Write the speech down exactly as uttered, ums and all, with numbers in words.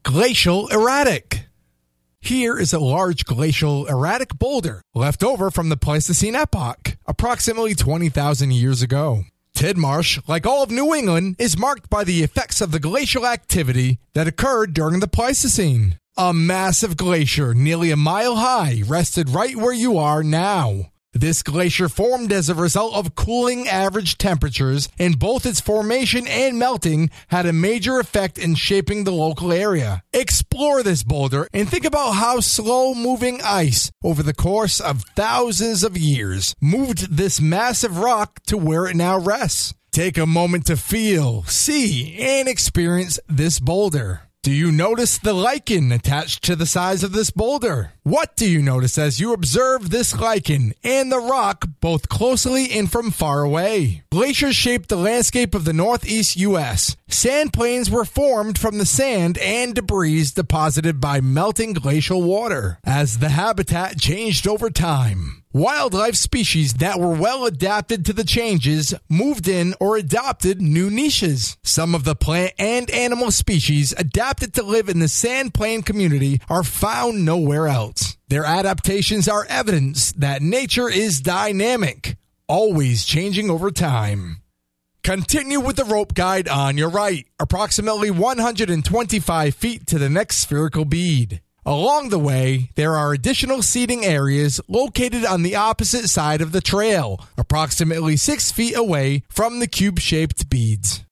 Glacial erratic. Here is a large glacial erratic boulder left over from the Pleistocene epoch, approximately twenty thousand years ago. Tidmarsh, like all of New England, is marked by the effects of the glacial activity that occurred during the Pleistocene. A massive glacier, nearly a mile high, rested right where you are now. This glacier formed as a result of cooling average temperatures, and both its formation and melting had a major effect in shaping the local area. Explore this boulder and think about how slow-moving ice, over the course of thousands of years, moved this massive rock to where it now rests. Take a moment to feel, see, and experience this boulder. Do you notice the lichen attached to the sides of this boulder? What do you notice as you observe this lichen and the rock both closely and from far away? Glaciers shaped the landscape of the northeast U S. Sand plains were formed from the sand and debris deposited by melting glacial water as the habitat changed over time. Wildlife species that were well adapted to the changes moved in or adopted new niches. Some of the plant and animal species adapted to live in the sand plain community are found nowhere else. Their adaptations are evidence that nature is dynamic, always changing over time. Continue with the rope guide on your right, approximately one hundred twenty-five feet to the next spherical bead. Along the way, there are additional seating areas located on the opposite side of the trail, approximately six feet away from the cube-shaped beads.